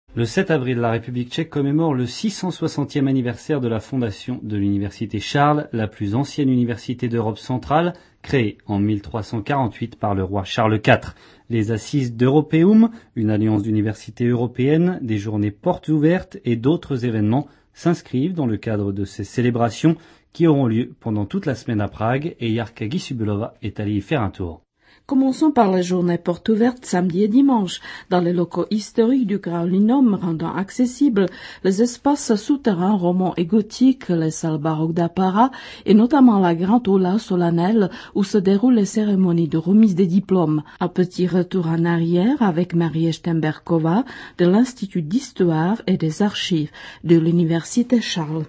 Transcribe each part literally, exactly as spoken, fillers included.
Le sept avril, la République tchèque commémore le six cent soixantième anniversaire de la fondation de l'université Charles, la plus ancienne université d'Europe centrale, créée en mille trois cent quarante-huit par le roi Charles quatre. Les assises d'Europeum, une alliance d'universités européennes, des journées portes ouvertes et d'autres événements s'inscrivent dans le cadre de ces célébrations qui auront lieu pendant toute la semaine à Prague et Jarka Gysubulova est allée y faire un tour. Commençons par les journées portes ouvertes samedi et dimanche, dans les locaux historiques du Carolinum, rendant accessibles les espaces souterrains romans et gothiques, les salles baroques d'Apparat et notamment la grande aula solennelle où se déroulent les cérémonies de remise des diplômes. Un petit retour en arrière avec Marie Štemberková de l'Institut d'histoire et des archives de l'université Charles.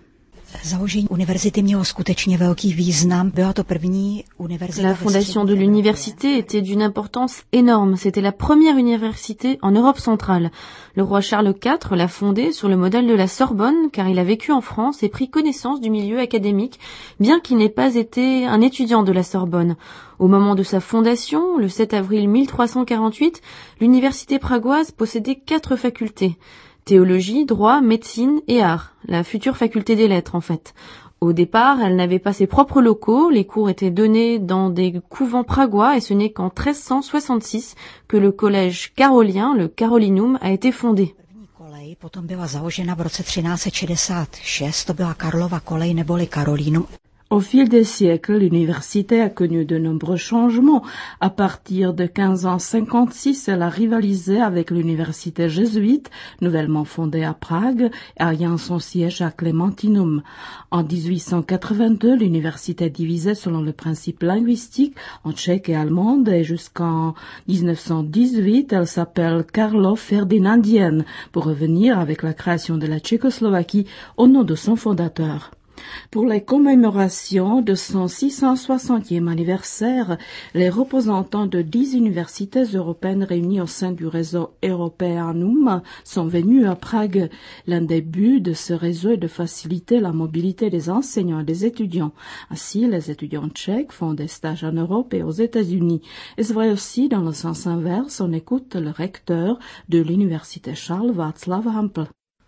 La fondation de l'université était d'une importance énorme. C'était la première université en Europe centrale. Le roi Charles quatre l'a fondée sur le modèle de la Sorbonne, car il a vécu en France et pris connaissance du milieu académique, bien qu'il n'ait pas été un étudiant de la Sorbonne. Au moment de sa fondation, le sept avril mille trois cent quarante-huit, l'université pragoise possédait quatre facultés. Théologie, droit, médecine et art, la future faculté des lettres en fait. Au départ, elle n'avait pas ses propres locaux, les cours étaient donnés dans des couvents pragois et ce n'est qu'en treize cent soixante-six que le collège carolien, le Carolinum, a été fondé. Potom byla založena v roce třináct set šedesát šest, to byla Karlova kolej neboli Carolinum. Au fil des siècles, l'université a connu de nombreux changements. À partir de quinze cent cinquante-six, elle a rivalisé avec l'université jésuite, nouvellement fondée à Prague, ayant son siège à Clementinum. En dix-huit cent quatre-vingt-deux, l'université est divisée selon le principe linguistique en tchèque et allemande et jusqu'en dix-neuf cent dix-huit, elle s'appelle Karlov-Ferdinandienne pour revenir avec la création de la Tchécoslovaquie au nom de son fondateur. Pour les commémorations de son six cent soixantième anniversaire, les représentants de dix universités européennes réunies au sein du réseau Europeanum sont venus à Prague. L'un des buts de ce réseau est de faciliter la mobilité des enseignants et des étudiants. Ainsi, les étudiants tchèques font des stages en Europe et aux États-Unis. Et c'est vrai aussi dans le sens inverse, on écoute le recteur de l'université Charles, Václav Hampl.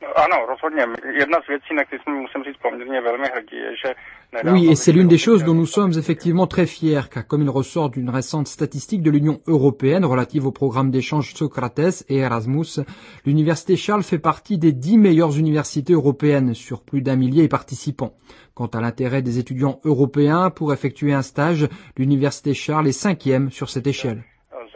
Oui, et c'est l'une des choses dont nous sommes effectivement très fiers, car comme il ressort d'une récente statistique de l'Union européenne relative au programme d'échange Socrates et Erasmus, l'université Charles fait partie des dix meilleures universités européennes sur plus d'un millier de participants. Quant à l'intérêt des étudiants européens pour effectuer un stage, l'université Charles est cinquième sur cette échelle.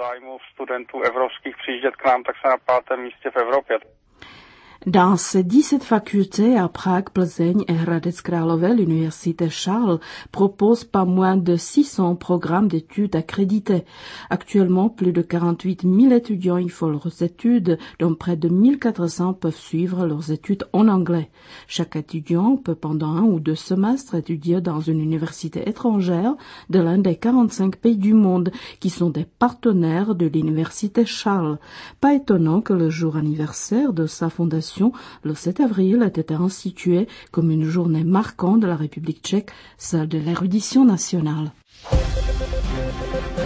Dans ces dix-sept facultés à Prague, Plzeň et Hradec Králové, l'université Charles propose pas moins de six cents programmes d'études accrédités. Actuellement, plus de quarante-huit mille étudiants y font leurs études, dont près de mille quatre cents peuvent suivre leurs études en anglais. Chaque étudiant peut pendant un ou deux semestres étudier dans une université étrangère de l'un des quarante-cinq pays du monde qui sont des partenaires de l'université Charles. Pas étonnant que le jour anniversaire de sa fondation le sept avril a été institué comme une journée marquante de la République tchèque, celle de l'érudition nationale.